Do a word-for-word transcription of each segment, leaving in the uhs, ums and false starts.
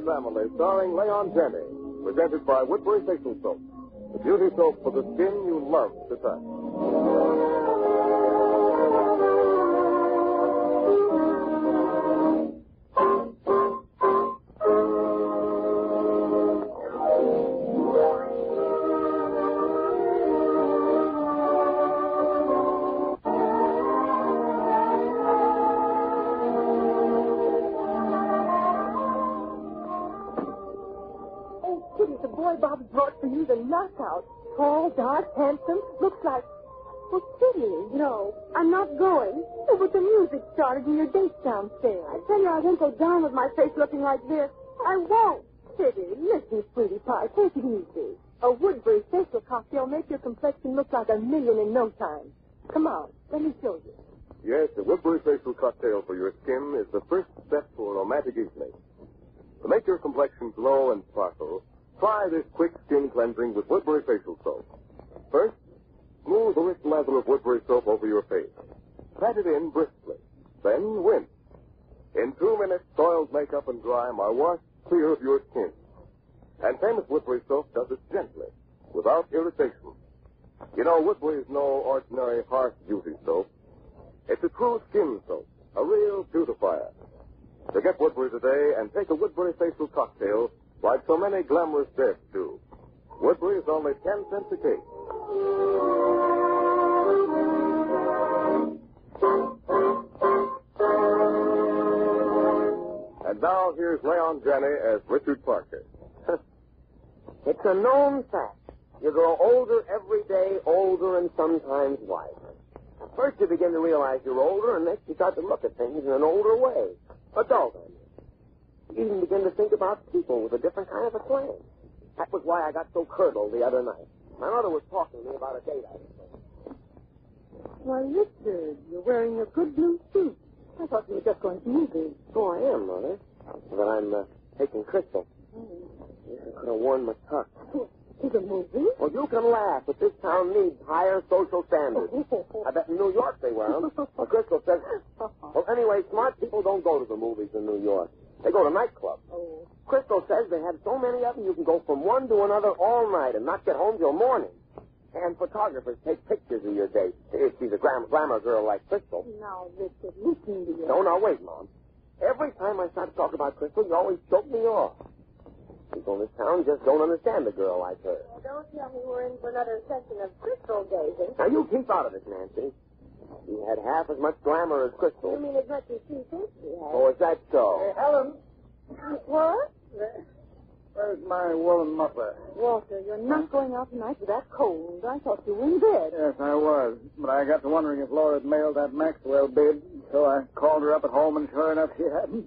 Family, starring Leon Janney. Presented by Woodbury Facial Soap. The beauty soap for the skin you love to touch. Bob's brought for you the knockout. Tall, dark, handsome, looks like... Well, Kitty. No, I'm not going. Oh, but the music started and your date's downstairs. I tell you, I won't go down with my face looking like this. I won't. Kitty, listen, sweetie pie, take it easy. A Woodbury facial cocktail makes your complexion look like a million in no time. Come on, let me show you. Yes, the Woodbury facial cocktail for your skin is the first step to a romantic evening. To make your complexion glow and sparkle, try this quick skin cleansing with Woodbury facial soap. First, smooth the rich lather of Woodbury soap over your face. Pat it in briskly. Then rinse. In two minutes, soiled makeup and grime are washed clear of your skin. And famous Woodbury soap does it gently, without irritation. You know, Woodbury is no ordinary harsh beauty soap. It's a true skin soap, a real beautifier. So get Woodbury today and take a Woodbury facial cocktail like so many glamorous dates do. Woodbury is only ten cents a case. And now here's Leon Janney as Richard Parker. It's a known fact. You grow older every day, older and sometimes wiser. First you begin to realize you're older, and next you start to look at things in an older way. Adult, I mean. You even begin to think about people with a different kind of a slang. That was why I got so curdled the other night. My mother was talking to me about a date I was on. Why, Richard, you're wearing a good blue suit. I thought you were just going to movies. Oh, I am, Mother. But I'm uh, taking Crystal. Oh. I could have worn my tuck. To the movie? Well, you can laugh, but this town needs higher social standards. I bet in New York they wear them. Well, Crystal says... Well, anyway, smart people don't go to the movies in New York. They go to nightclubs. Oh. Crystal says they have so many of them you can go from one to another all night and not get home till morning. And photographers take pictures of your date. If she's a gram- glamour girl like Crystal. Now, Richard, listen to you. No, no, wait, Mom. Every time I start to talk about Crystal, you always choke me off. People in this town just don't understand a girl like her. Well, don't tell me we're in for another session of crystal gazing. Now, you keep out of this, Nancy. She had half as much glamour as Crystal. You mean as much as she thinks she has? Oh, is that so? Hey, Helen. What? Where's my woolen muffler? Walter, you're not going out tonight with that cold. I thought you were in bed. Yes, I was. But I got to wondering if Laura had mailed that Maxwell bid. So I called her up at home, and sure enough, she hadn't.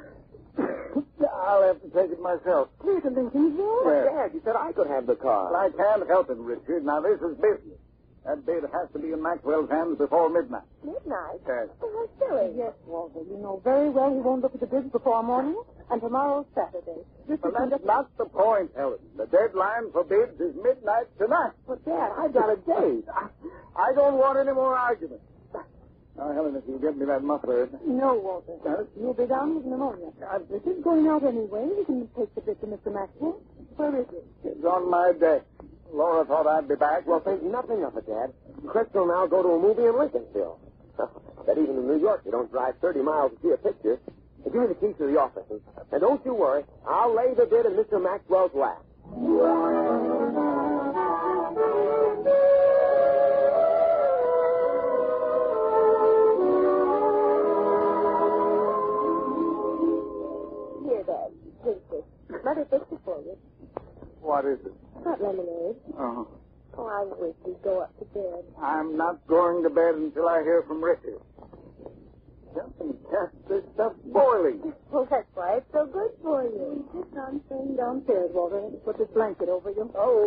I'll have to take it myself. Clear to Lincolnville? But, Dad, you said I could have the car. Well, I can't help it, Richard. Now, this is business. That bid has to be in Maxwell's hands before midnight. Midnight? Yes. Oh, how silly. Yes, Walter. You know very well he won't look at the bids before morning, and tomorrow's Saturday. This Well, is that's not the point, Helen. The deadline for bids is midnight tonight. But, Dad, I got a date. I, I don't want any more arguments. Now, Helen, if you get me that muffler... No, Walter. Yes? You'll be down with pneumonia. Uh, this is going out anyway. You can take the bid to Mister Maxwell. Where is it? It's on my desk. Laura thought I'd be back. Well, think nothing of it, Dad. Crystal and I'll go to a movie in Lincolnville. But even in New York, you don't drive thirty miles to see a picture. And give me the keys to the office. And don't you worry. I'll lay the bid in Mister Maxwell's lap. Here, Dad. Drink this. Mother fixed it for you. What is it? Not lemonade. Oh. Oh, I wish you'd go up to bed. I'm not going to bed until I hear from Richard. Jumping cast, this stuff's boiling. Well, that's why it's so good for you. Sit down, staying downstairs, Walter. Put this blanket over you. Oh,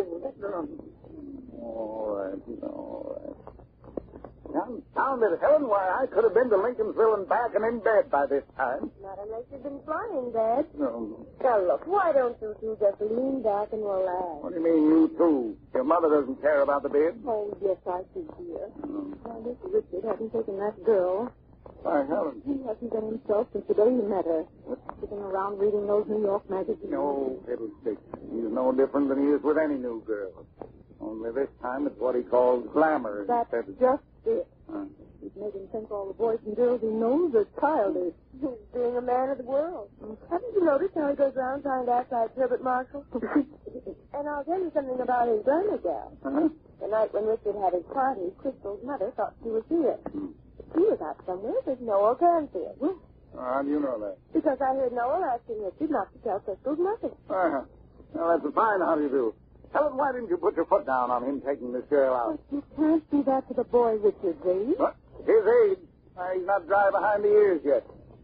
all right, all right. Confound it, Helen. Why, I could have been to Lincolnsville and back and in bed by this time. Not unless you've been flying, Dad. No. Now, look, why don't you two just lean back and relax? What do you mean, you two? Your mother doesn't care about the bid? Oh, yes, I see, dear. Oh. Now, this Richard hasn't taken that girl. Why, Helen. He hasn't been himself since the day he met her. Sitting around reading those New York magazines. No, fiddlesticks. He's no different than he is with any new girl. Only this time it's what he calls glamour. That's instead of... just it. Huh? He's making think all the boys and girls he knows are childish. He's being a man of the world. Haven't you noticed how he goes around trying to act like Herbert Marshall? And I'll tell you something about his glamour gal. Uh-huh. The night when Richard had his party, Crystal's mother thought she was here. Hmm. She was out somewhere with Noel Canfield. Oh, how do you know that? Because I heard Noel asking Richard not to tell Crystal's mother. Uh-huh. Well, that's a fine how do you do. Helen, why didn't you put your foot down on him taking this girl out? But you can't do that to the boy Richard's age. What? His age? Uh, he's not dry behind the ears yet.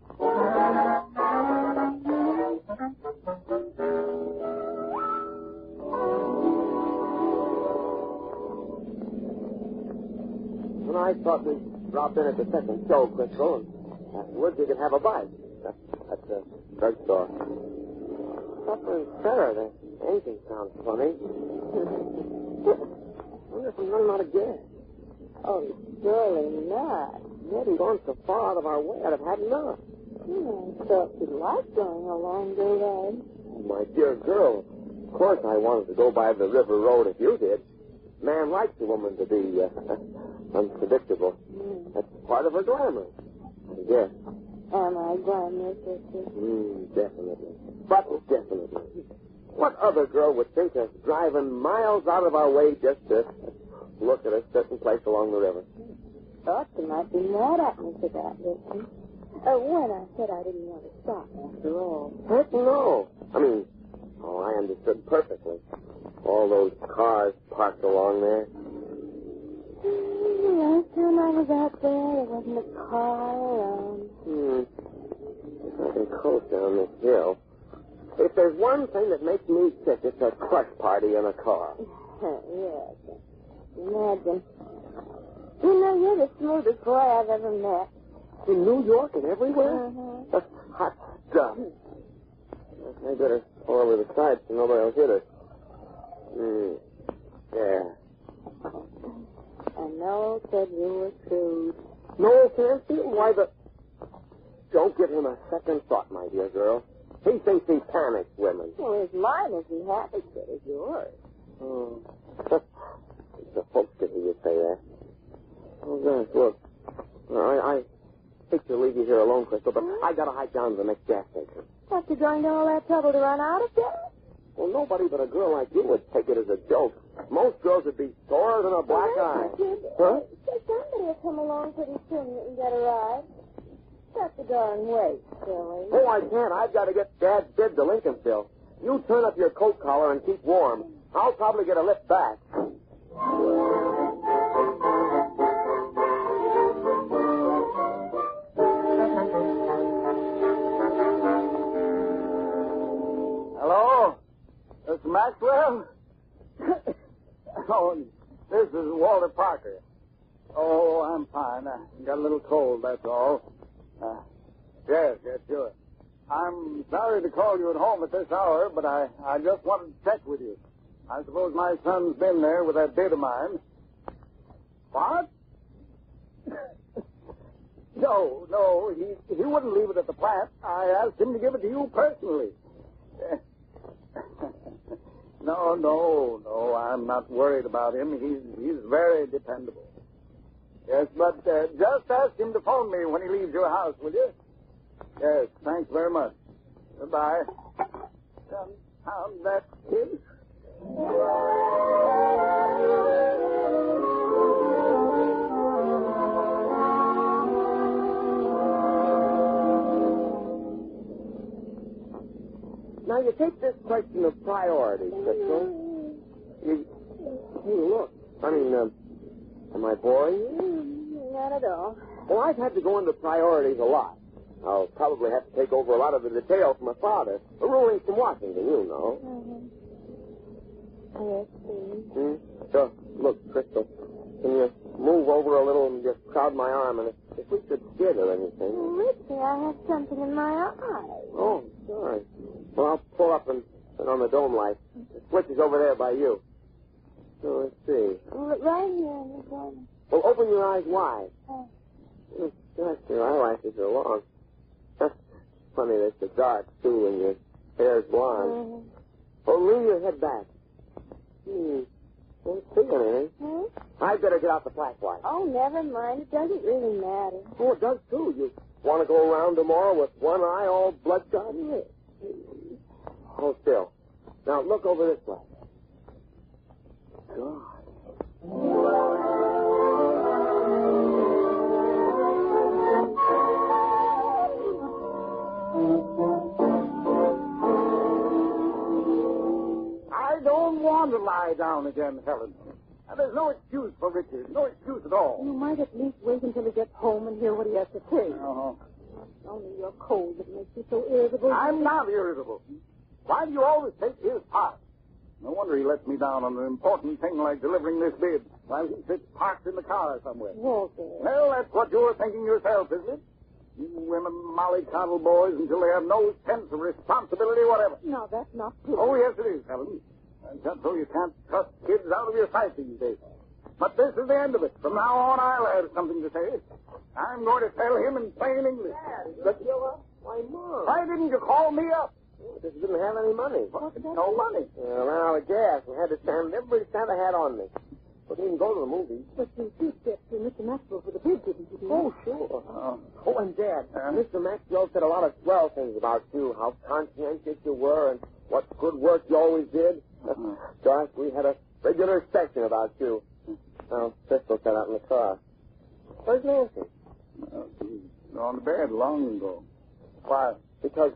Well, I thought we'd drop in at the second show, Crystal, and afterwards we could have a bite. That's, that's the drugstore. Suffering Sarah, the anything sounds funny. I wonder if I'm running out of gas. Oh, surely not. We hadn't gone so far out of our way, I'd have had enough. Hmm, I thought you'd like going a longer ride. My dear girl, of course I wanted to go by the river road if you did. Man likes a woman to be uh, unpredictable. Mm. That's part of her glamour, I guess. Am I glamorous, Richard? Mm, definitely. But definitely. What other girl would think of driving miles out of our way just to look at a certain place along the river? Thought you might be mad at me for that, Richard. Uh, when I said I didn't want to stop, after all. Heck no. I mean, oh, I understood perfectly. All those cars parked along there. Mm, last time I was out there, there wasn't a car around. Hmm. If I can coast down this hill. If there's one thing that makes me sick, it's a crush party in a car. Yes. Imagine. You know, you're the smoothest boy I've ever met. In New York and everywhere? Uh-huh. That's hot stuff. I better pull over the side so nobody will hit us. Hmm. Yeah. I know said you were true. No, Fancy? Why the... Don't give him a second thought, my dear girl. He thinks he panics women. Well, his mind isn't half as good as yours. Oh. The folks could hear you say that. Oh, gosh, look. I, I hate to leave you here alone, Crystal, but I gotta hike down to the next gas station. After going to all that trouble to run out of gas? Well, nobody but a girl like you would take it as a joke. Most girls would be sorer than a black eye. Huh? Somebody will come along pretty soon and get a ride. That's the darn way, silly. Oh, I can't. I've got to get Dad's bid to Lincolnville. You turn up your coat collar and keep warm. I'll probably get a lift back. Hello? This is Maxwell? Oh, this is Walter Parker. Oh, I'm fine. I got a little cold, that's all. Uh, yes, yes, sure. I'm sorry to call you at home at this hour, but I, I just wanted to check with you. I suppose my son's been there with that bid of mine. What? No, no, he, he wouldn't leave it at the plant. I asked him to give it to you personally. No, no, no, I'm not worried about him. He's, he's very dependable. Yes, but uh, just ask him to phone me when he leaves your house, will you? Yes, thanks very much. Goodbye. Confound that kid. Now, you take this question of priority, Crystal. You, hey, look. I mean, uh, am I boring you? Not at all. Well, I've had to go into priorities a lot. I'll probably have to take over a lot of the details from my father. The rulings from Washington, you know. Mm-hmm. Yes, please. Hmm? So, look, Crystal, can you move over a little and just crowd my arm? And if, if we should skid or anything... Richie, I have something in my eye. Oh, sorry. Well, I'll pull up and turn on the dome light. The switch is over there by you. So, let's see. Right here in the corner. Well, open your eyes wide. Oh. Gosh, your eyelashes are long. Funny that they're dark, too, and your hair's blonde. Mm-hmm. Oh, lean your head back. Hmm. Don't see anything. Hmm? I'd better get out the flashlight. Oh, never mind. It doesn't really matter. Oh, it does, too. You want to go around tomorrow with one eye all bloodshot? Yes. Hold still. Now, look over this way. God. I don't want to lie down again, Helen. And there's no excuse for Richard. No excuse at all. You might at least wait until he gets home and hear what he has to say. Uh-huh. Only your cold that makes you so irritable. I'm not irritable. Why do you always take his part? No wonder he lets me down on an important thing like delivering this bid while he sits parked in the car somewhere. Walter. Well, that's what you're thinking yourself, isn't it? You women mollycoddle boys until they have no sense of responsibility whatever. No, that's not true. Oh, yes, it is, Helen. And just so you can't trust kids out of your sight these days. But this is the end of it. From now on, I'll have something to say. I'm going to tell him in plain English. Dad, the killer? Why, Mom. Why didn't you call me up? Because you didn't have any money. What? No money. Yeah, I ran out of gas and had to stand every cent I had on me. But didn't go to the movies. But you did get to Mister Maxwell for the bid, didn't you? Oh, sure. Oh, oh and Dad, uh, Mister Maxwell said a lot of swell things about you, how conscientious you were and what good work you always did. Uh-huh. Gosh, we had a regular section about you. Well, Crystal sat out in the car. Where's Nancy? Well, she's gone to bed long ago. Why? Because,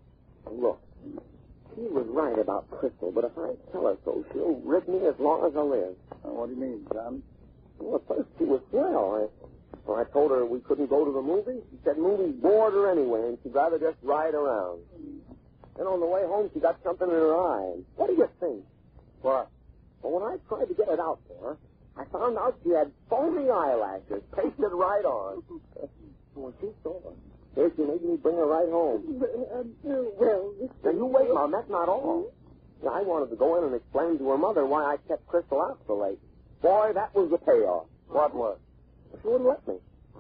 look, she was right about Crystal, but if I tell her so, she'll rid me as long as I live. Uh, what do you mean, John? Well, at first she was swell. I, when I told her we couldn't go to the movies, she said movies bored her anyway, and she'd rather just ride around. Then on the way home, she got something in her eye. What do you think? What? Well, when I tried to get it out for her, I found out she had foamy eyelashes pasted right on. When she saw her, here she made me bring her right home. Uh, uh, well, Now, you wait, Mom. That's not all. Now, I wanted to go in and explain to her mother why I kept Crystal out so late. Boy, that was the payoff. What was? She wouldn't let me.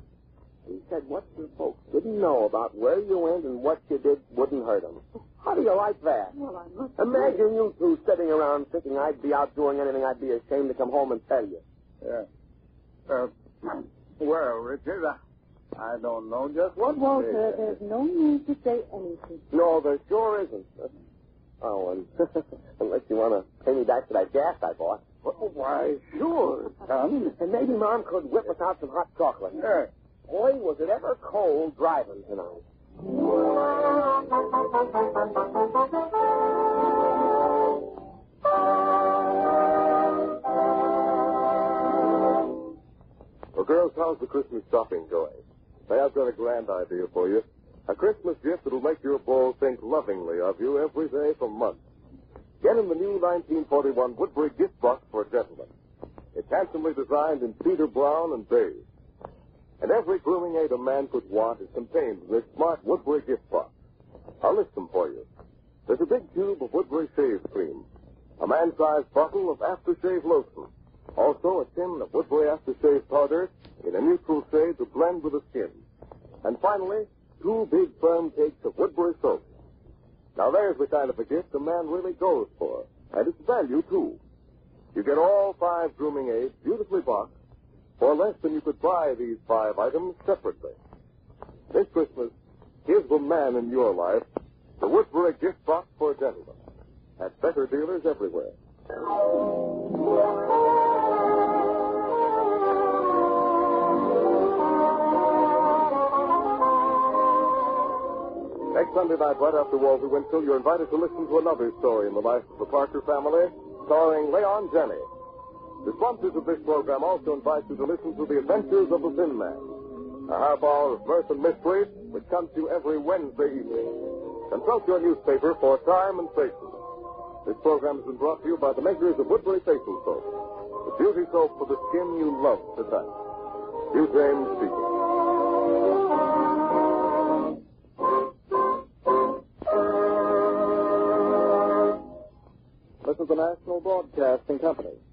She said what your folks didn't know about where you went and what you did wouldn't hurt them. How do you like that? Well, I must Imagine you two sitting around thinking I'd be out doing anything I'd be ashamed to come home and tell you. Yeah. Uh, well, Richard, I, I don't know just what Walter, to say. there's no need to say anything. No, there sure isn't. Oh, and unless you want to pay me back for that gas I bought. Well, why, sure, son. And maybe Mom could whip us out some hot chocolate. Yeah. Boy, was it ever cold driving tonight. Well, girls, how's the Christmas shopping going? Say, I've got a grand idea for you. A Christmas gift that'll make your beau think lovingly of you every day for months. Get him the new nineteen forty-one Woodbury gift box for a gentleman. It's handsomely designed in cedar brown and beige. And every grooming aid a man could want is contained in this smart Woodbury gift box. I'll list them for you. There's a big tube of Woodbury shave cream, a man-sized bottle of aftershave lotion, also a tin of Woodbury aftershave powder in a neutral shade to blend with the skin, and finally, two big firm cakes of Woodbury soap. Now there's the kind of a gift a man really goes for, and it's value, too. You get all five grooming aids beautifully boxed for less than you could buy these five items separately. This Christmas, give the man in your life the Woodbury gift box for a gentleman at better dealers everywhere. Next Sunday night, right after Walter Winchell, you're invited to listen to another story in the life of the Parker family, starring Leon Jenney. The sponsors of this program also invite you to listen to The Adventures of the Thin Man, a half hour of mirth and mystery which comes to you every Wednesday evening. Consult your newspaper for time and station. This program has been brought to you by the makers of Woodbury Facial Soap, the beauty soap for the skin you love to touch. Hugh James speaking. This is the National Broadcasting Company.